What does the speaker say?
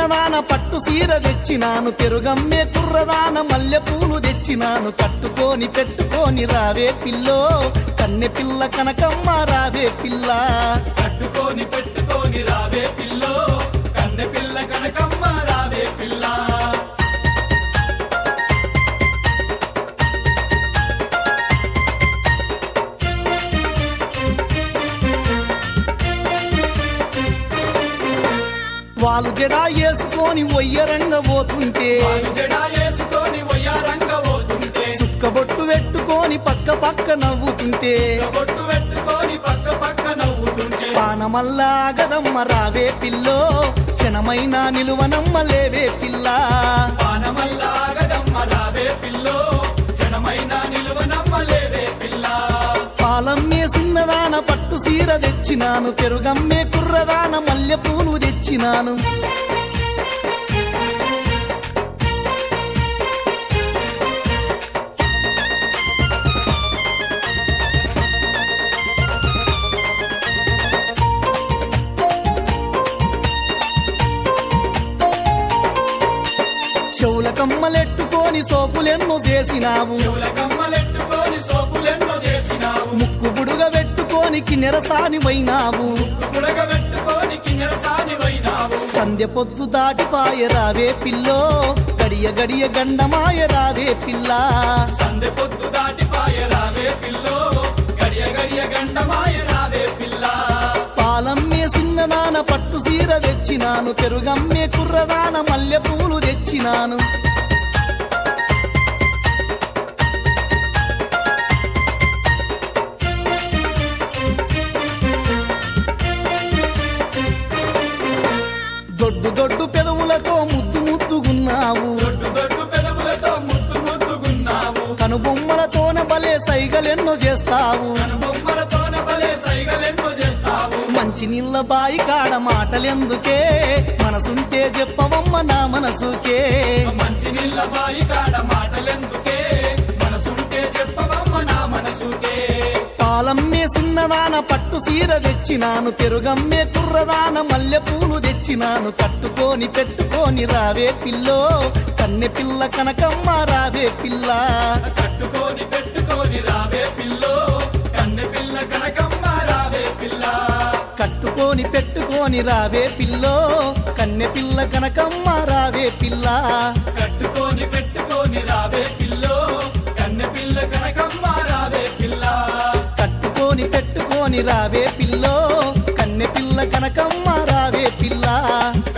సిన్నదాన పట్టు సీర తెచ్చినాను పెరుగమ్మే కుర్రదాన మల్లె పూలు తెచ్చినాను కట్టుకొని పెట్టుకొని రావే పిల్లో కన్నె పిల్ల కనకమ్మ రావే పిల్ల కట్టుకొని పెట్టుకొని రావే పిల్లో కన్నె పిల్ల కనకమ్మ రావే పిల్ల వాళ్ళు జడా వేసుకొని ఒయ్యరంగ పోతుంటే సుక్కబొట్టు పెట్టుకొని పక్క పక్క నవ్వుతుంటే పానమల్లా గదమ్మ రావే పిల్లో క్షణమైన నిలువనమ్మ లేవే పిల్ల పానమల్లా గదమ్మ రావే పిల్లో క్షణమైన నిలువనమ్మ లేవే పిల్ల పాలమ్మే సిన్నదాన పట్టు సీర తెచ్చినాను పెరుగమ్మే కుర్రదాన మల్లె పూలు తెచ్చినాను చెవుల కమ్మలెట్టుకొని సోపులెన్నో చేసినావు ముక్కు బుడుగ పెట్టుకొని కిన్నెరసాని వైనావు సంధ్య పొద్దు దాటిపాయ రావే పిల్లో గడియ గడియ గండమాయ రావే పిల్ల సంధ్య పొద్దు దాటిపాయ రావే పిల్లో గడియ గడియ గండమాయ రావే పిల్ల పాలమ్మే సిన్నదాన పట్టు సీర తెచ్చినాను పెరుగమ్మే కుర్రదాన మల్లె పూలు తెచ్చినాను దొడ్డు దొడ్డు పెదవులతో ముద్దు ముద్దుగున్నావు కనుబొమ్మలతోన బలే సైగలెన్నో చేస్తావు మంచి నీళ్ళ బాయి కాడ మాటలెందుకే మనసుంటే చెప్పవమ్మ నా మనసుకే మంచి నీళ్ళ బాయి కాడ మాటలెందుకే మనసుంటే చెప్పవమ్మ నా మనసుకే పాలమ్మే సిన్నదాన పట్టు సీర తెచ్చినాను పెరుగమ్మే కుర్రదాన మల్లె పూలు తెచ్చినాను కట్టుకొని పెట్టుకొని రావే పిల్లో కన్నె పిల్ల కనకమ్మ రావే పిల్ల కట్టుకొని పెట్టుకొని రావే పిల్లో కన్నె పిల్ల కనకమ్మ రావే పిల్ల కట్టుకొని పెట్టుకొని రావే పిల్లో కన్నె పిల్ల కనకమ్మ రావే పిల్ల కట్టుకొని పెట్టుకొని రావే పిల్లో కన్నె పిల్ల కనకమ్మ రావే పిల్ల కట్టుకొని పెట్టుకొని రావే పిల్లో కన్నె పిల్ల కనకమ్మ రావే పిల్ల